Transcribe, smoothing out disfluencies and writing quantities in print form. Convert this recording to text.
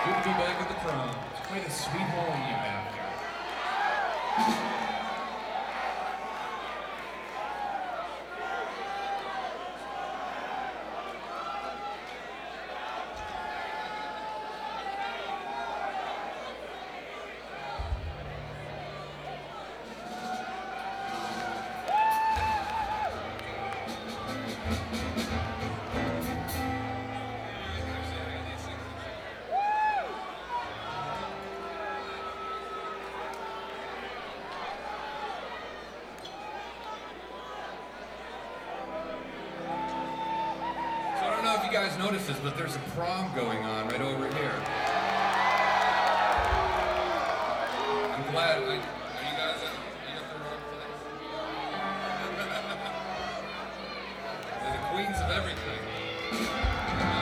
Good to be back at the prom. It's quite a sweet home you have here. I don't know if you guys noticed this, but there's a prom going on right over here. I'm glad. Are you guys? You got the wrong place? They're the queens of everything.